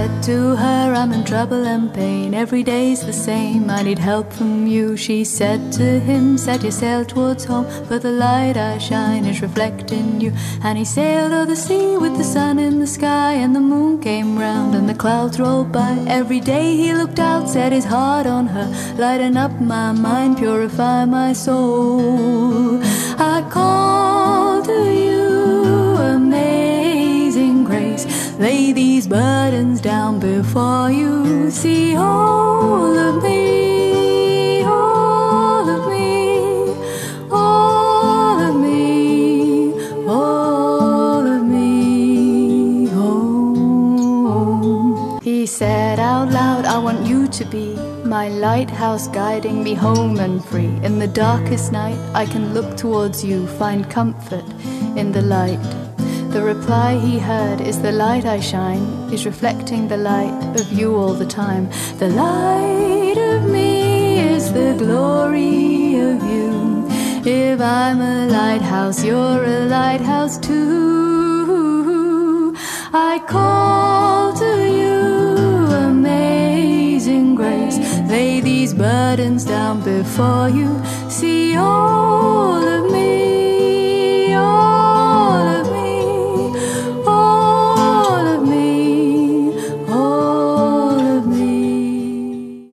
said to her, I'm in trouble and pain, every day's the same, I need help from you. She said to him, set your sail towards home, for the light I shine is reflecting you. And he sailed o'er the sea with the sun in the sky, and the moon came round and the clouds rolled by. Every day he looked out, set his heart on her, lighten up my mind, purify my soul. I call to you, amazing grace, lay these burdens down before you. See all of me, all of me, all of me, all of me. Oh. He said out loud, I want you to be my lighthouse, guiding me home and free. In the darkest night I can look towards you, find comfort in the light. The reply he heard is the light I shine is reflecting the light of you all the time. The light of me is the glory of you. If I'm a lighthouse, you're a lighthouse too. I call to you, amazing grace, lay these burdens down before you. See all of me, all of me, all of me, all of me.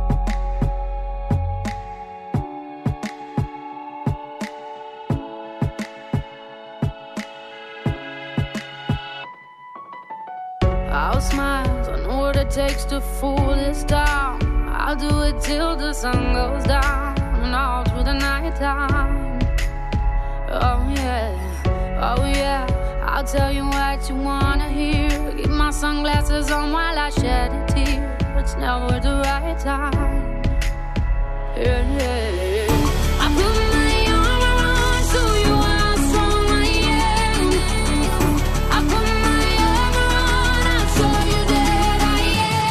I'll smile, I know what it takes to fool this town. I'll do it till the sun goes down and all through the night time. Oh yeah, oh yeah, I'll tell you what you wanna hear. Keep my sunglasses on while I shed a tear. It's never the right time. Yeah, yeah, yeah. I put my armor on, show you how strong I am. I put my armor on, I'll show you that I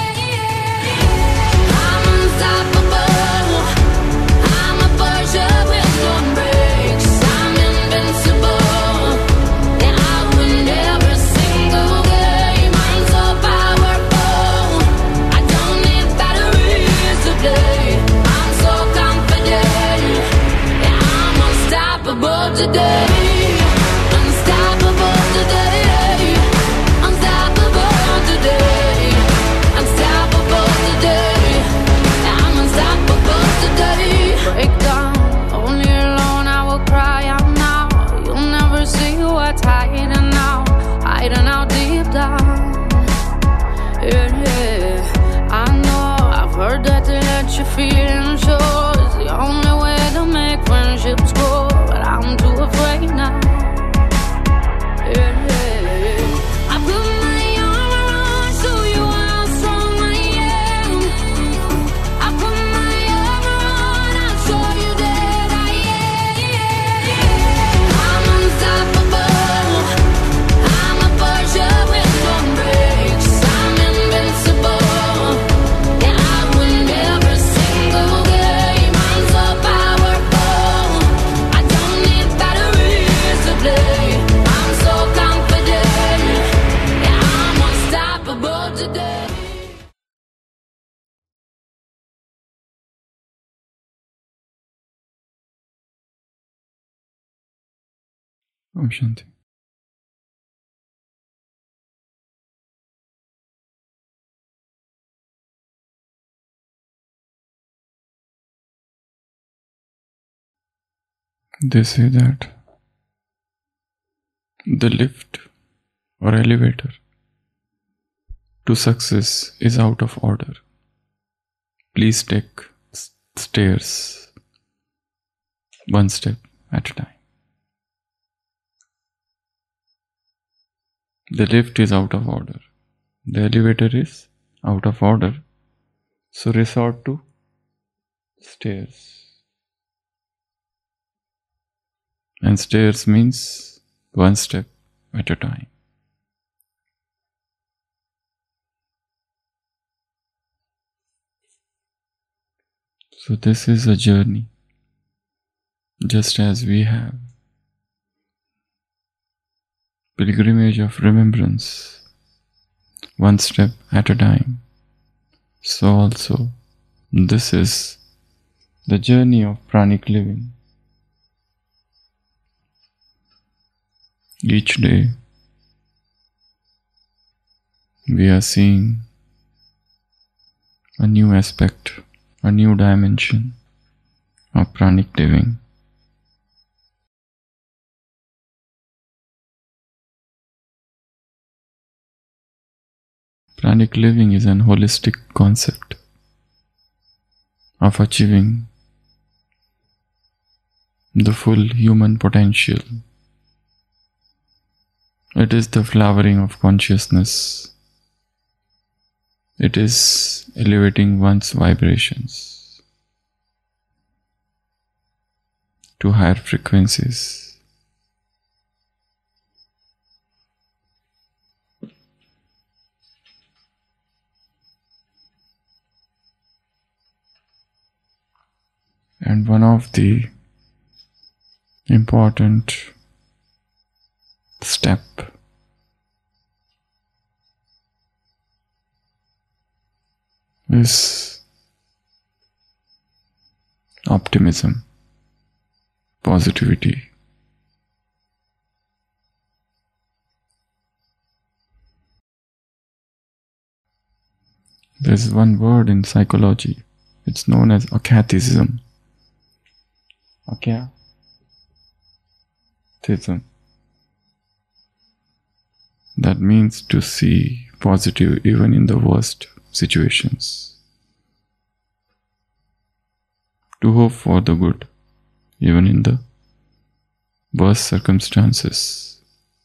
am. I'm unstoppable, I'm a Porsche with no brakes. I'm invincible, yeah, I win every single game. I'm so powerful, I don't need batteries today. I'm so confident, yeah, I'm unstoppable today. Unstoppable today, unstoppable today, unstoppable today, yeah, I'm unstoppable today. Break down, only alone I will cry out now. You'll never see what's hiding out deep down. Yeah, yeah, I know, I've heard that to let your feelings show is the only way to make friendships grow, but I'm too afraid now. Yeah, yeah, I put my armor on, show you how strong I am. I put my armor on, I'll show you that I am. I'm unstoppable, I'm a Porsche with no brakes. I'm invincible, yeah, I win every single game. I'm so powerful, I don't need batteries to play. I'm so confident, yeah, I'm unstoppable today. Om Shanti. They say that the lift or elevator to success is out of order. Please take stairs one step at a time. The lift is out of order. The elevator is out of order. So resort to stairs. And stairs means one step at a time. So this is a journey, just as we have pilgrimage of remembrance one step at a time. So also, this is the journey of pranic living. Each day, we are seeing a new aspect, a new dimension of pranic living. Pranic living is an holistic concept of achieving the full human potential. It is the flowering of consciousness. It is elevating one's vibrations to higher frequencies. And one of the important step is optimism, positivity. There's one word in psychology, it's known as achatism. Achatism. That means to see positive even in the worst situations. To hope for the good even in the worst circumstances.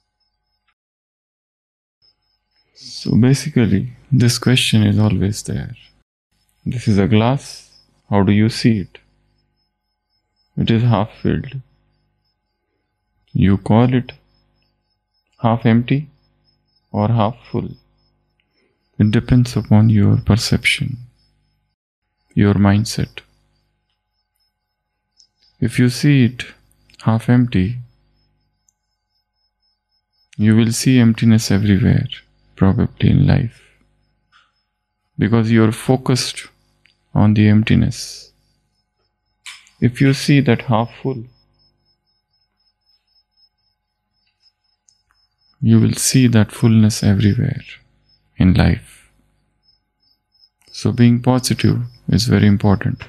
So basically, this question is always there. This is a glass, how do you see it? It is half filled. You call it half empty or half full. It depends upon your perception, your mindset. If you see it half empty, you will see emptiness everywhere, probably in life, because you are focused on the emptiness. If you see that half full, you will see that fullness everywhere in life. So being positive is very important.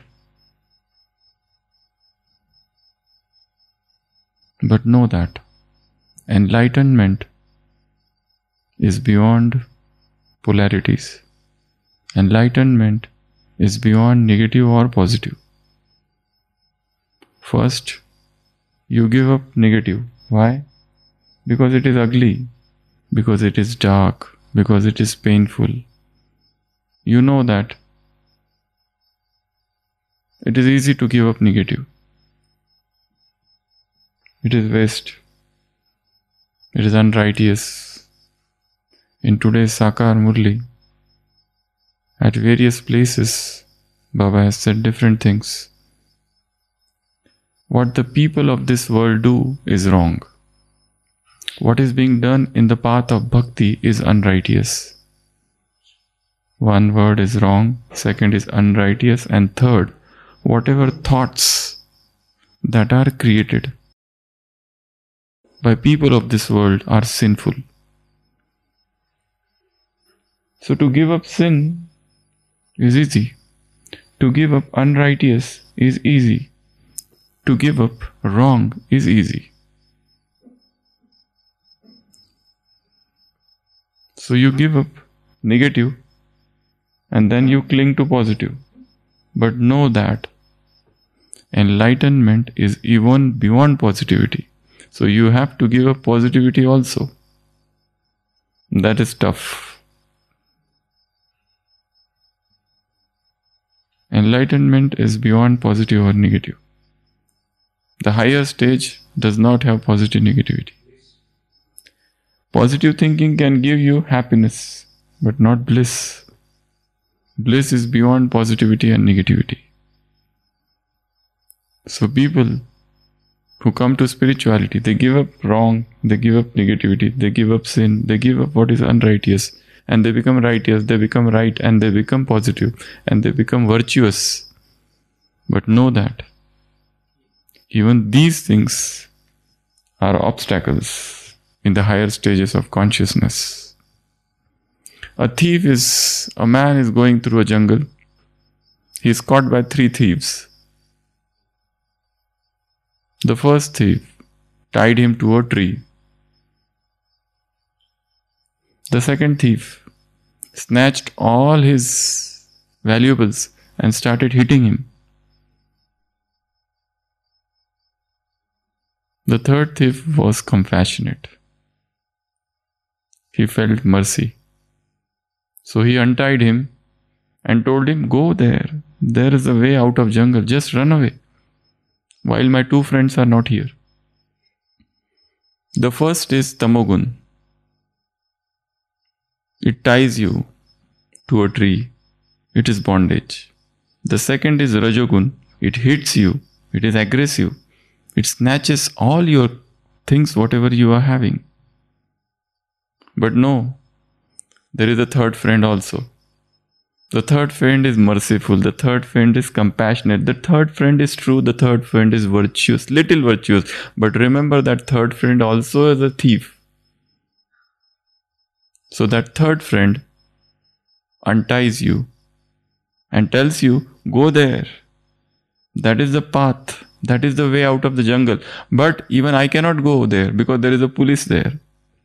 But know that enlightenment is beyond polarities. Enlightenment is beyond negative or positive. First, you give up negative. Why? Because it is ugly, because it is dark, because it is painful. You know that it is easy to give up negative. It is waste. It is unrighteous. In today's Sakar Murli, at various places, Baba has said different things. What the people of this world do is wrong. What is being done in the path of bhakti is unrighteous. One word is wrong, second is unrighteous, and third, whatever thoughts that are created by people of this world are sinful. So to give up sin is easy. To give up unrighteous is easy. To give up wrong is easy. So you give up negative and then you cling to positive. But know that enlightenment is even beyond positivity. So you have to give up positivity also. That is tough. Enlightenment is beyond positive or negative. The higher stage does not have positive negativity. Positive thinking can give you happiness, but not bliss. Bliss is beyond positivity and negativity. So people who come to spirituality, they give up wrong, they give up negativity, they give up sin, they give up what is unrighteous, and they become righteous, they become right, and they become positive, and they become virtuous. But know that even these things are obstacles in the higher stages of consciousness. A man is going through a jungle. He is caught by 3 thieves. The first thief tied him to a tree. The second thief snatched all his valuables and started hitting him. The third thief was compassionate. He felt mercy. So he untied him and told him, "Go there. There is a way out of jungle. Just run away while my 2 friends are not here." The first is tamogun. It ties you to a tree. It is bondage. The second is rajogun. It hits you. It is aggressive. It snatches all your things, whatever you are having. But no, there is a third friend also. The third friend is merciful. The third friend is compassionate. The third friend is true. The third friend is virtuous, little virtuous. But remember that third friend also is a thief. So that third friend unties you and tells you, "Go there. That is the path. That is the way out of the jungle. But even I cannot go there because there is a police there.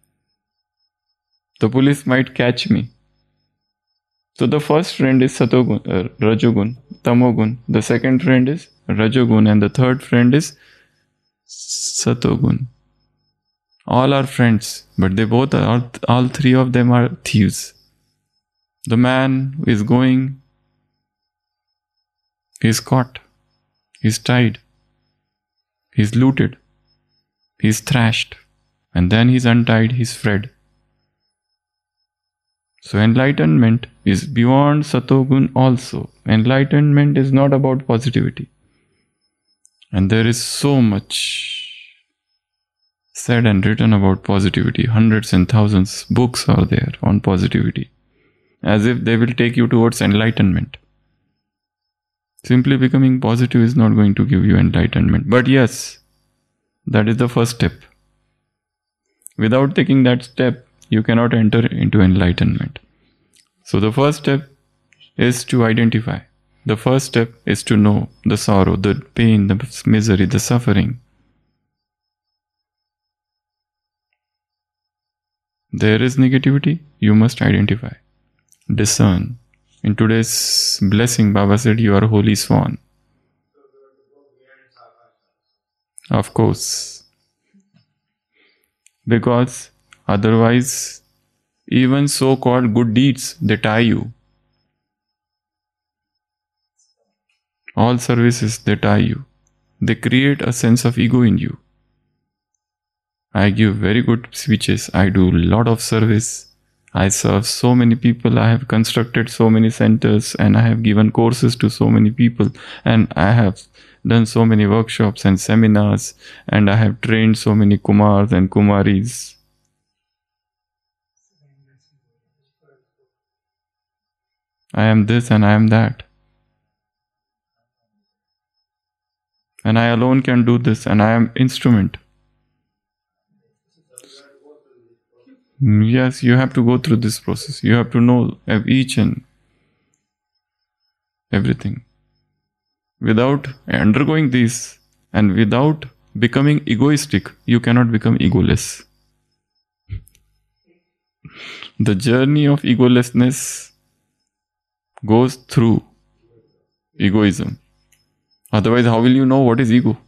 The police might catch me." So the first friend is rajogun, tamogun. The second friend is rajogun, and the third friend is satogun. All are friends, but they both are, all 3 of them are thieves. The man is going, he's caught, he's tied, he's looted, he's thrashed, and then he's untied, he's fled. So enlightenment is beyond satogun also. Enlightenment is not about positivity. And there is so much said and written about positivity. Hundreds and thousands books are there on positivity, as if they will take you towards enlightenment. Simply becoming positive is not going to give you enlightenment. But yes, that is the first step. Without taking that step, you cannot enter into enlightenment. So the first step is to identify. The first step is to know the sorrow, the pain, the misery, the suffering. There is negativity, you must identify, discern. In today's blessing, Baba said, "You are a holy swan." Of course. Because otherwise, even so-called good deeds, they tie you. All services, they tie you. They create a sense of ego in you. I give very good speeches. I do a lot of service. I serve so many people. I have constructed so many centers, and I have given courses to so many people, and I have done so many workshops and seminars, and I have trained so many Kumars and Kumaris. I am this and I am that. And I alone can do this, and I am instrument. Yes, you have to go through this process. You have to know each and everything. Without undergoing this and without becoming egoistic, you cannot become egoless. The journey of egolessness goes through egoism. Otherwise, how will you know what is ego?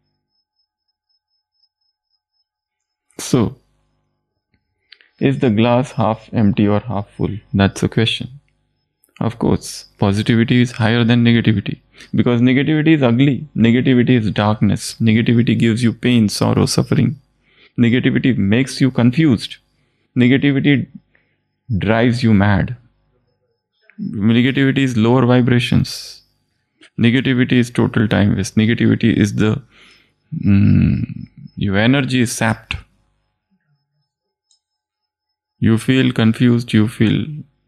So, is the glass half empty or half full? That's the question. Of course, positivity is higher than negativity. Because negativity is ugly. Negativity is darkness. Negativity gives you pain, sorrow, suffering. Negativity makes you confused. Negativity drives you mad. Negativity is lower vibrations. Negativity is total time waste. Negativity is your energy is sapped. You feel confused, you feel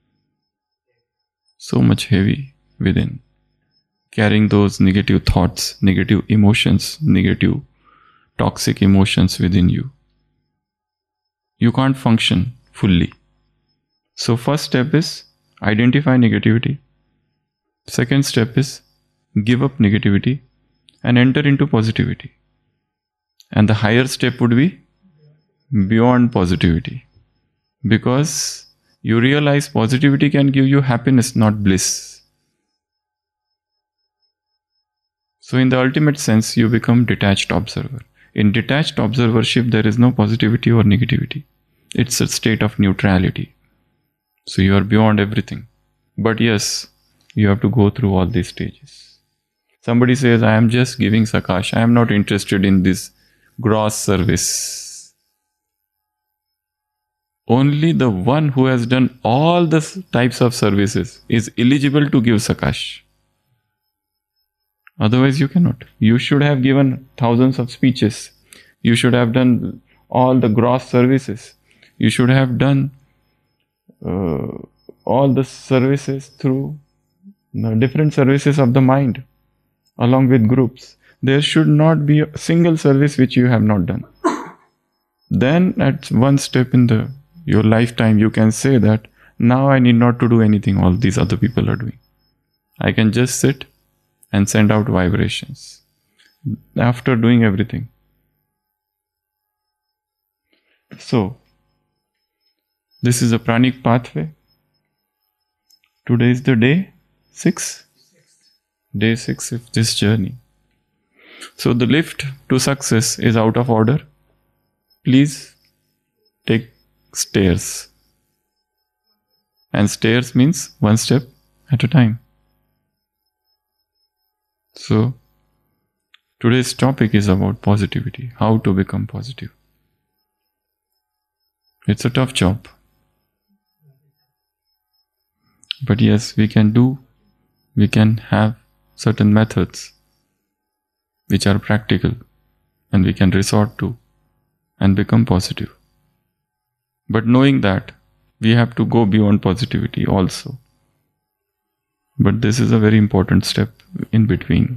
so much heavy within, carrying those negative thoughts, negative emotions, negative toxic emotions within you. You can't function fully. So first step is identify negativity. Second step is give up negativity and enter into positivity. And the higher step would be beyond positivity. Because you realize positivity can give you happiness, not bliss. So in the ultimate sense, you become detached observer. In detached observership, there is no positivity or negativity. It's a state of neutrality. So you are beyond everything. But yes, you have to go through all these stages. Somebody says, I am just giving Sakash. I am not interested in this gross service. Only the one who has done all the types of services is eligible to give Sakash. Otherwise, you cannot. You should have given thousands of speeches. You should have done all the gross services. You should have done all the services through the different services of the mind, along with groups. There should not be a single service which you have not done. Then at one step in your lifetime, you can say that now I need not to do anything all these other people are doing. I can just sit and send out vibrations after doing everything. So, this is a pranic pathway. Today is the day 6. Day 6 of this journey. So the lift to success is out of order. Please take stairs. And stairs means one step at a time. So today's topic is about positivity. How to become positive. It's a tough job. But yes, we can have certain methods which are practical and we can resort to and become positive. But knowing that, we have to go beyond positivity also. But this is a very important step in between.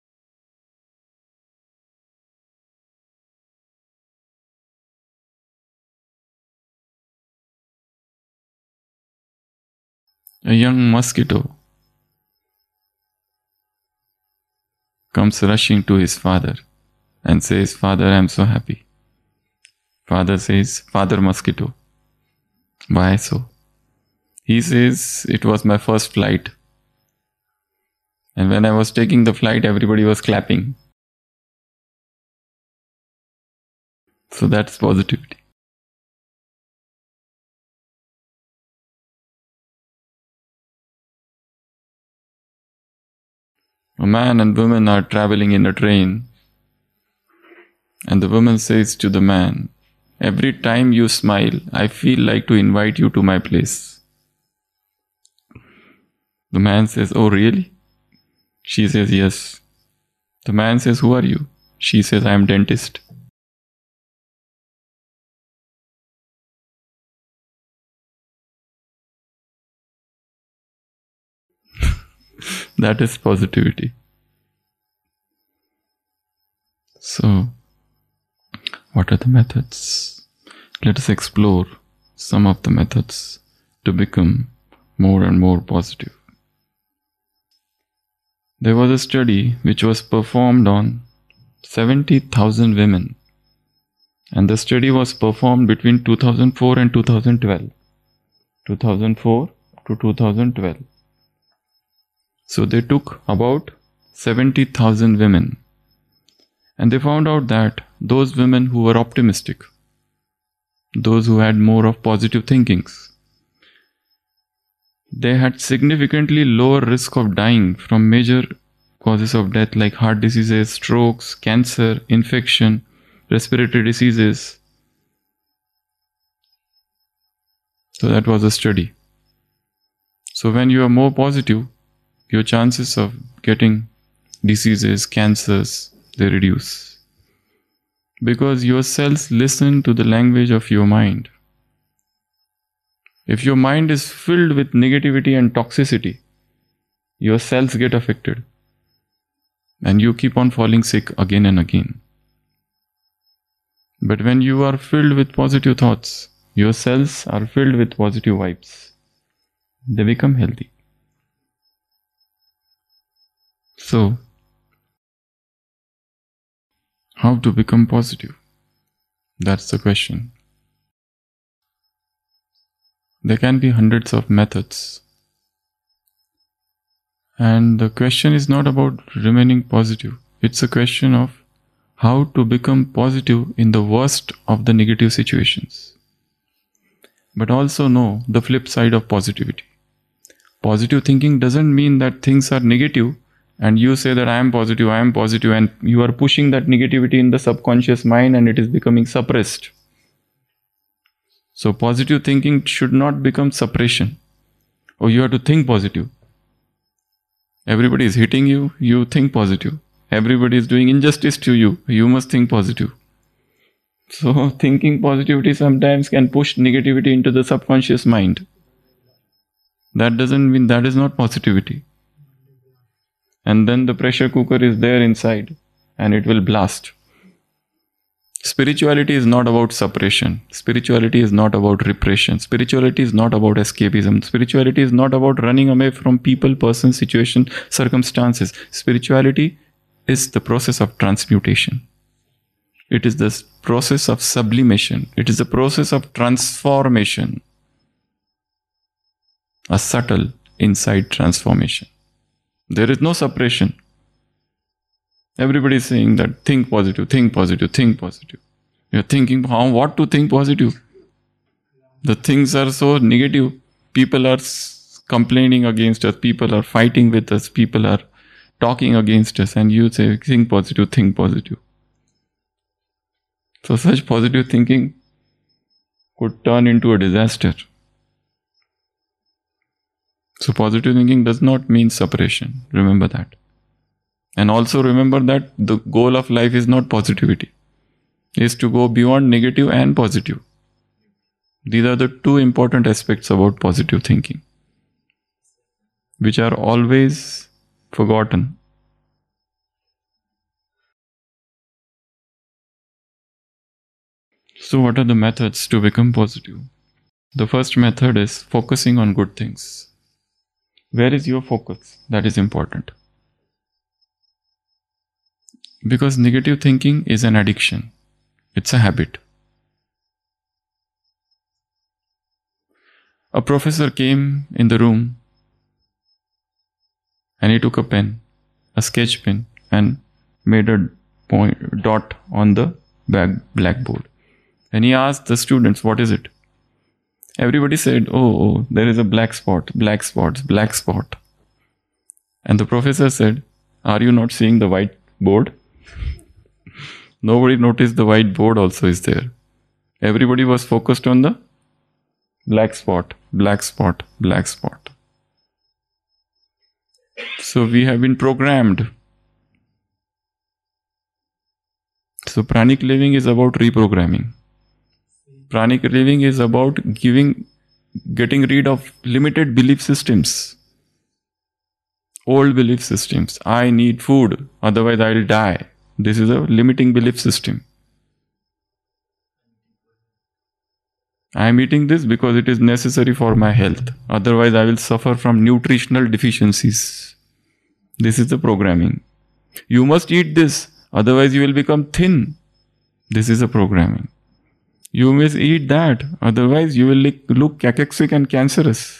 A young mosquito comes rushing to his father and says, Father, I am so happy. Father says, Father mosquito, why so? He says, it was my first flight. And when I was taking the flight, everybody was clapping. So that's positivity. A man and woman are traveling in a train, and the woman says to the man, every time you smile, I feel like to invite you to my place. The man says, oh really? She says, yes. The man says, who are you? She says, I am dentist. That is positivity. So, what are the methods? Let us explore some of the methods to become more and more positive. There was a study which was performed on 70,000 women, and the study was performed between 2004 and 2012. 2004 to 2012. So they took about 70,000 women, and they found out that those women who were optimistic, those who had more of positive thinkings, they had significantly lower risk of dying from major causes of death like heart diseases, strokes, cancer, infection, respiratory diseases. So that was a study. So when you are more positive, your chances of getting diseases, cancers, they reduce. Because your cells listen to the language of your mind. If your mind is filled with negativity and toxicity, your cells get affected and you keep on falling sick again and again. But when you are filled with positive thoughts, your cells are filled with positive vibes. They become healthy. So, how to become positive? That's the question. There can be hundreds of methods. And the question is not about remaining positive. It's a question of how to become positive in the worst of the negative situations. But also know the flip side of positivity. Positive thinking doesn't mean that things are negative and you say that I am positive, and you are pushing that negativity in the subconscious mind and it is becoming suppressed. So positive thinking should not become suppression. Or you have to think positive. Everybody is hitting you, you think positive. Everybody is doing injustice to you, you must think positive. So thinking positivity sometimes can push negativity into the subconscious mind. That doesn't mean that is not positivity. And then the pressure cooker is there inside and it will blast. Spirituality is not about suppression. Spirituality is not about repression. Spirituality is not about escapism. Spirituality is not about running away from people, persons, situation, circumstances. Spirituality is the process of transmutation. It is the process of sublimation. It is the process of transformation. A subtle inside transformation. There is no suppression. Everybody is saying that think positive, think positive, think positive. You're thinking what to think positive. The things are so negative. People are complaining against us. People are fighting with us. People are talking against us. And you say think positive, think positive. So such positive thinking could turn into a disaster. So positive thinking does not mean suppression. Remember that. And also remember that the goal of life is not positivity. It is to go beyond negative and positive. These are the two important aspects about positive thinking, which are always forgotten. So what are the methods to become positive? The first method is focusing on good things. Where is your focus? That is important. Because negative thinking is an addiction. It's a habit. A professor came in the room and he took a pen, a sketch pen, and made a dot on the blackboard. And he asked the students, what is it? Everybody said, oh, there is a black spot, black spots, black spot. And the professor said, are you not seeing the white board? Nobody noticed the white board also is there. Everybody was focused on the black spot, black spot, black spot. So we have been programmed. So pranic living is about reprogramming. Pranic living is about getting rid of limited belief systems. Old belief systems. I need food, otherwise I will die. This is a limiting belief system. I am eating this because it is necessary for my health. Otherwise I will suffer from nutritional deficiencies. This is the programming. You must eat this, otherwise you will become thin. This is the programming. You must eat that, otherwise you will look cachexic and cancerous.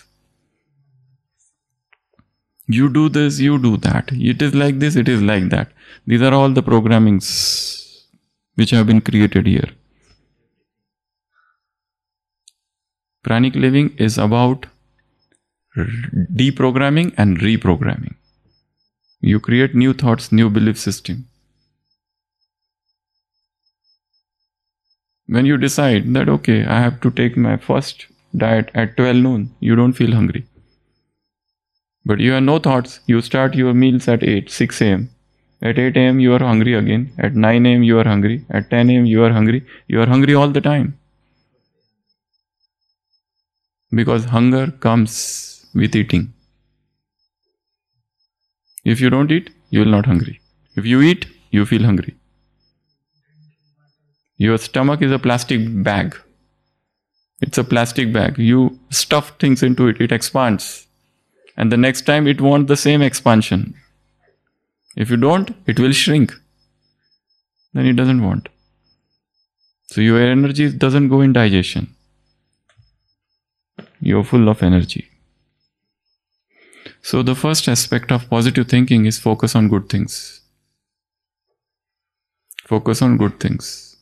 You do this, you do that. It is like this, it is like that. These are all the programmings which have been created here. Pranic living is about deprogramming and reprogramming. You create new thoughts, new belief system. When you decide that, okay, I have to take my first diet at 12 noon, you don't feel hungry. But you have no thoughts. You start your meals at 6 a.m. At 8 a.m. you are hungry again. At 9 a.m. you are hungry. At 10 a.m. you are hungry. You are hungry all the time. Because hunger comes with eating. If you don't eat, you will not hungry. If you eat, you feel hungry. Your stomach is a plastic bag. It's a plastic bag. You stuff things into it, it expands. And the next time it wants the same expansion. If you don't, it will shrink. Then it doesn't want. So your energy doesn't go in digestion. You're full of energy. So the first aspect of positive thinking is focus on good things. Focus on good things.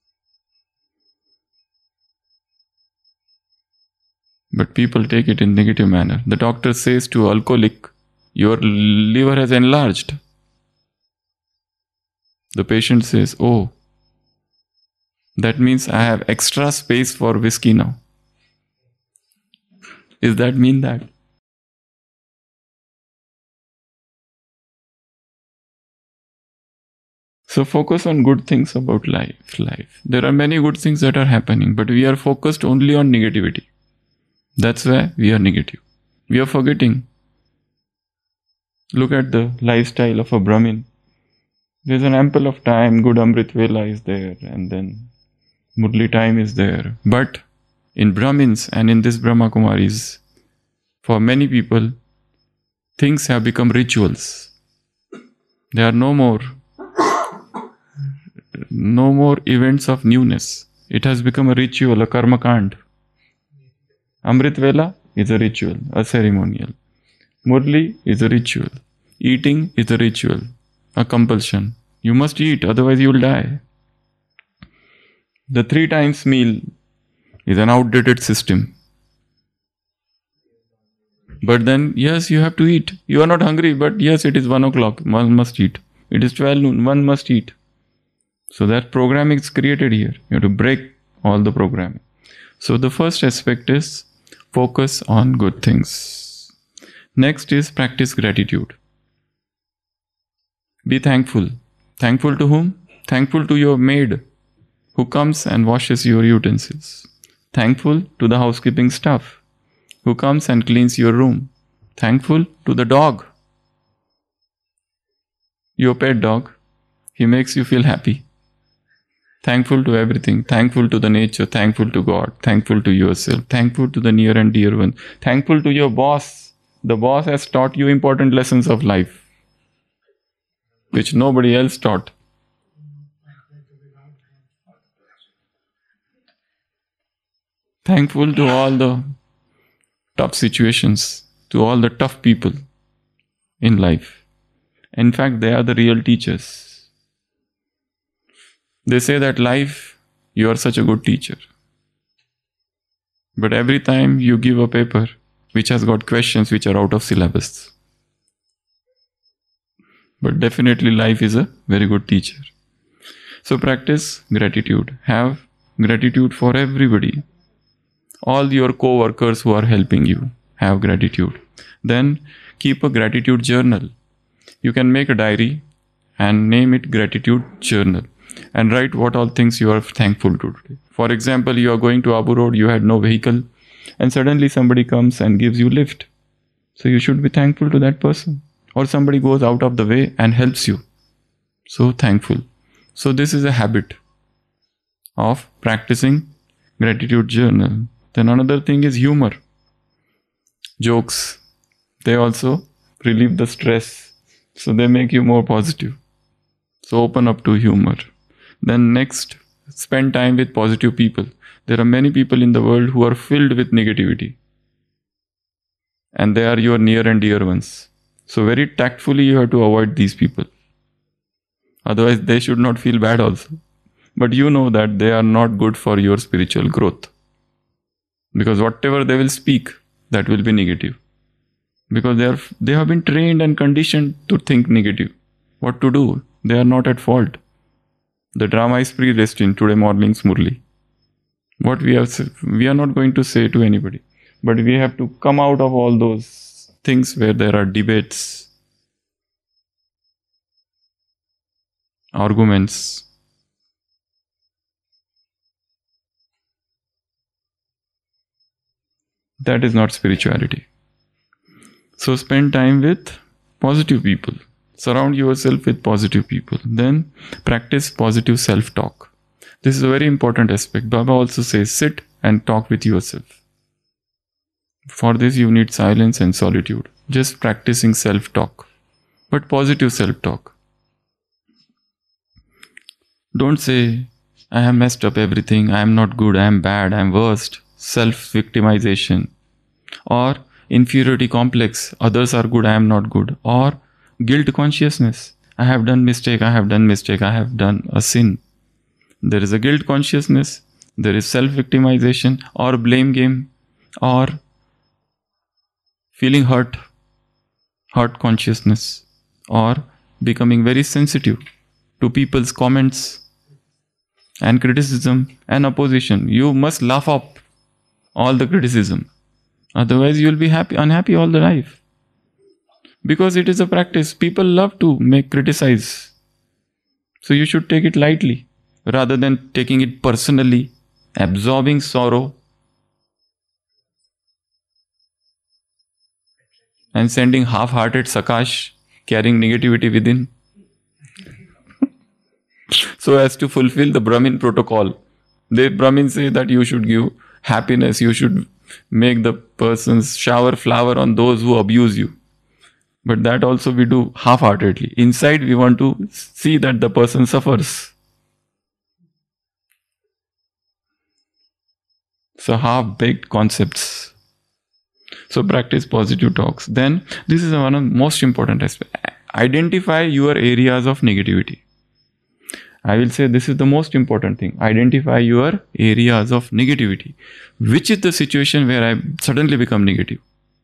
But people take it in negative manner. The doctor says to alcoholic, your liver has enlarged. The patient says, oh, that means I have extra space for whiskey now. Does that mean that? So focus on good things about life. There are many good things that are happening, but we are focused only on negativity. That's why we are negative. We are forgetting. Look at the lifestyle of a Brahmin. There's an ample of time, good Amrit Vela is there, and then Murli time is there. But in Brahmins and in this Brahma Kumaris, for many people, things have become rituals. There are no more events of newness. It has become a ritual, a karma kand. Amrit Vela is a ritual, a ceremonial. Murli is a ritual. Eating is a ritual, a compulsion. You must eat, otherwise you will die. The 3 times meal is an outdated system. But then, yes, you have to eat. You are not hungry, but yes, it is 1 o'clock. One must eat. It is 12 noon. One must eat. So that programming is created here. You have to break all the programming. So the first aspect is focus on good things. Next is practice gratitude. Be thankful. Thankful to whom? Thankful to your maid who comes and washes your utensils. Thankful to the housekeeping staff who comes and cleans your room. Thankful to the dog. Your pet dog. He makes you feel happy. Thankful to everything. Thankful to the nature. Thankful to God. Thankful to yourself. Thankful to the near and dear one. Thankful to your boss. The boss has taught you important lessons of life, which nobody else taught. Thankful to all the tough situations, to all the tough people in life. In fact, they are the real teachers. They say that life, you are such a good teacher. But every time you give a paper which has got questions which are out of syllabus. But definitely life is a very good teacher. So practice gratitude. Have gratitude for everybody. All your co-workers who are helping you, have gratitude. Then keep a gratitude journal. You can make a diary and name it gratitude journal and write what all things you are thankful to today. For example, you are going to Abu Road, you had no vehicle and suddenly somebody comes and gives you lift. So you should be thankful to that person. Or somebody goes out of the way and helps you. So thankful. So this is a habit of practicing gratitude journal. Then another thing is humor. Jokes. They also relieve the stress. So they make you more positive. So open up to humor. Then next, spend time with positive people. There are many people in the world who are filled with negativity. And they are your near and dear ones. So very tactfully you have to avoid these people. Otherwise they should not feel bad also. But you know that they are not good for your spiritual growth. Because whatever they will speak, that will be negative. Because they have been trained and conditioned to think negative. What to do? They are not at fault. The drama is predestined. Today morning's Murli. What we are not going to say to anybody. But we have to come out of all those things where there are debates, arguments. That is not spirituality. So spend time with positive people. Surround yourself with positive people. Then practice positive self-talk. This is a very important aspect. Baba also says, sit and talk with yourself. For this you need silence and solitude. Just practicing self-talk. But positive self-talk. Don't say, I have messed up everything, I am not good, I am bad, I am worst. Self-victimization. Or inferiority complex, others are good, I am not good. Or guilt consciousness, I have done mistake, I have done a sin. There is a guilt consciousness, there is self-victimization or blame game or feeling hurt consciousness or becoming very sensitive to people's comments and criticism and opposition. You must laugh up all the criticism. Otherwise you will be unhappy all the life. Because it is a practice. People love to criticize. So you should take it lightly rather than taking it personally, absorbing sorrow and sending half-hearted sakash, carrying negativity within. So as to fulfill the Brahmin protocol. The Brahmins say that you should give happiness, you should make the persons shower flower on those who abuse you. But that also we do half-heartedly. Inside we want to see that the person suffers. So half-baked concepts. So practice positive talks. Then this is one of the most important aspects. Identify your areas of negativity. I will say this is the most important thing. Identify your areas of negativity. Which is the situation where I suddenly become negative?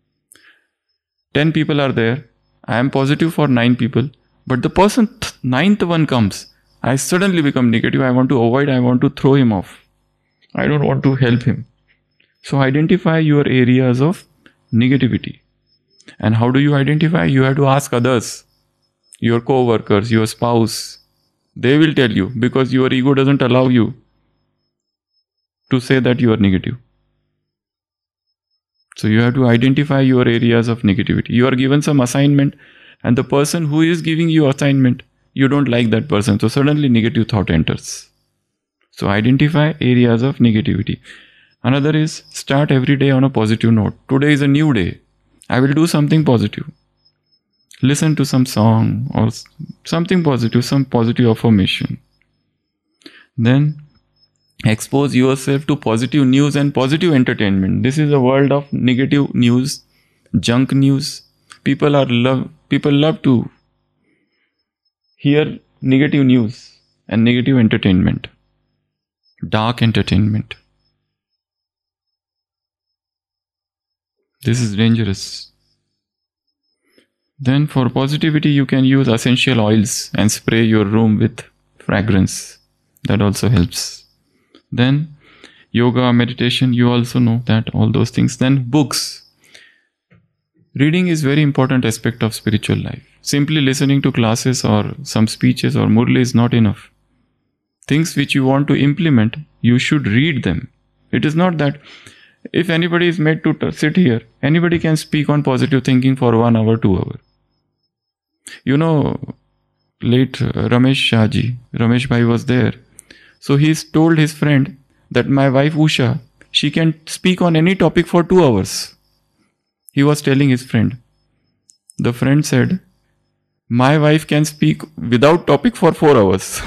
10 people are there. I am positive for 9 people. But the person, 9th one comes. I suddenly become negative. I want to avoid. I want to throw him off. I don't want to help him. So identify your areas of negativity. And how do you identify? You have to ask others. Your co-workers, your spouse. They will tell you because your ego doesn't allow you to say that you are negative. So you have to identify your areas of negativity. You are given some assignment and the person who is giving you assignment, you don't like that person. So suddenly negative thought enters. So identify areas of negativity. Another is start every day on a positive note. Today is a new day. I will do something positive. Listen to some song or something positive, some positive affirmation. Then expose yourself to positive news and positive entertainment. This is a world of negative news, junk news. People love to hear negative news and negative entertainment, dark entertainment. This is dangerous. Then for positivity, you can use essential oils and spray your room with fragrance. That also helps. Then yoga, meditation, you also know that all those things. Then books. Reading is very important aspect of spiritual life. Simply listening to classes or some speeches or murli is not enough. Things which you want to implement, you should read them. It is not that if anybody is made to sit here, anybody can speak on positive thinking for 1 hour, 2 hours. You know, late Ramesh Bhai was there. So he told his friend that my wife Usha, she can speak on any topic for 2 hours. He was telling his friend. The friend said, my wife can speak without topic for 4 hours.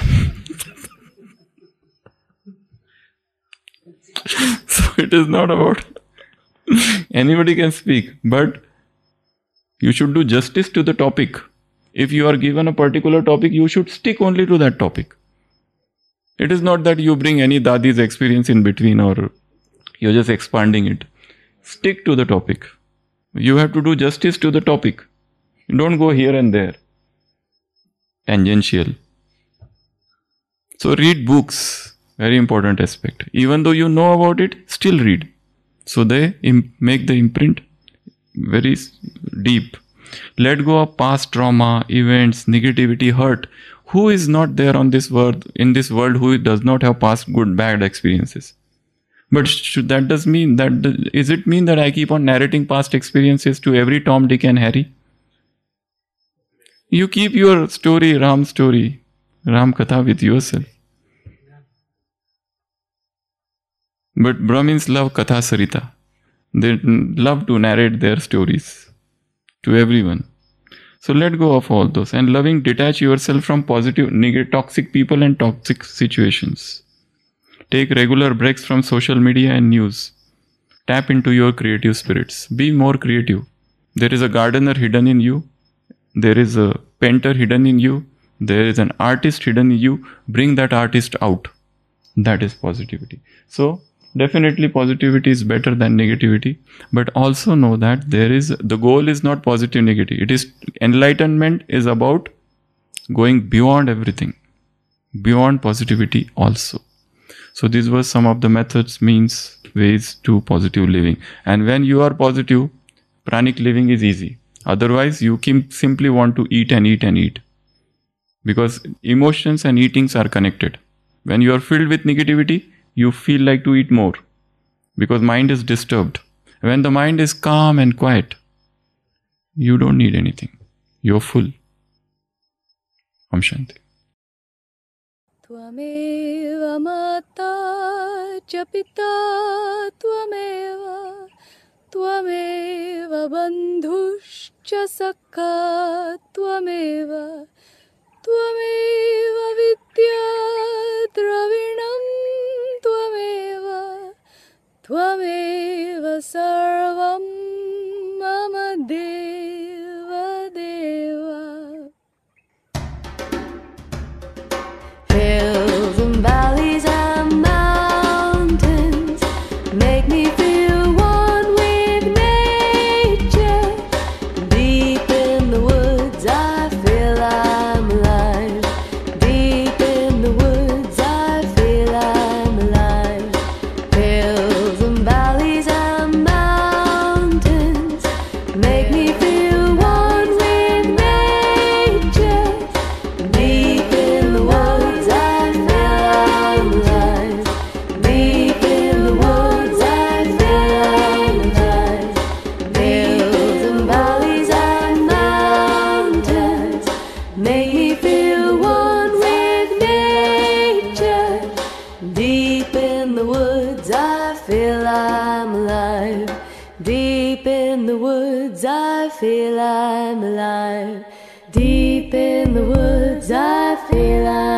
So it is not about anybody can speak, but you should do justice to the topic. If you are given a particular topic, you should stick only to that topic. It is not that you bring any dadi's experience in between or you're just expanding it. Stick to the topic. You have to do justice to the topic. Don't go here and there. Tangential. So read books. Very important aspect. Even though you know about it, still read. So they make the imprint very deep. Let go of past trauma, events, negativity, hurt. Who is not there on this world, in this world, who does not have past good, bad experiences? But is it mean that I keep on narrating past experiences to every Tom, Dick and Harry? You keep your story, Ram Katha with yourself. But Brahmins love Katha Sarita. They love to narrate their stories to everyone. So let go of all those and detach yourself from positive, negative, toxic people and toxic situations. Take regular breaks from social media and news. Tap into your creative spirits. Be more creative. There is a gardener hidden in you. There is a painter hidden in you. There is an artist hidden in you. Bring that artist out. That is positivity. So, definitely positivity is better than negativity. But also know that the goal is not positive, negative. It is enlightenment is about going beyond everything. Beyond positivity also. So these were some of the methods, means, ways to positive living. And when you are positive, pranic living is easy. Otherwise, you simply want to eat and eat and eat. Because emotions and eatings are connected. When you are filled with negativity, you feel like to eat more. Because mind is disturbed. When the mind is calm and quiet, you don't need anything. You're full. Om Shanti. Tvameva mata cha pita tvameva bandhushcha sakha tvameva vidya dravinam tvameva sarvam mama deva deva. Hills and valleys and mountains make me feel one with nature. Deep in the woods I feel I'm alive. Deep in the woods I feel I'm alive. Hills and valleys and mountains make me feel one with nature. Deep in the woods I feel I'm alive. Deep in the woods I feel I'm alive. Hills and valleys and mountains make me feel one with nature. Deep in the woods I feel I'm alive. Deep in the woods I feel I'm alive. Deep in the woods I feel I'm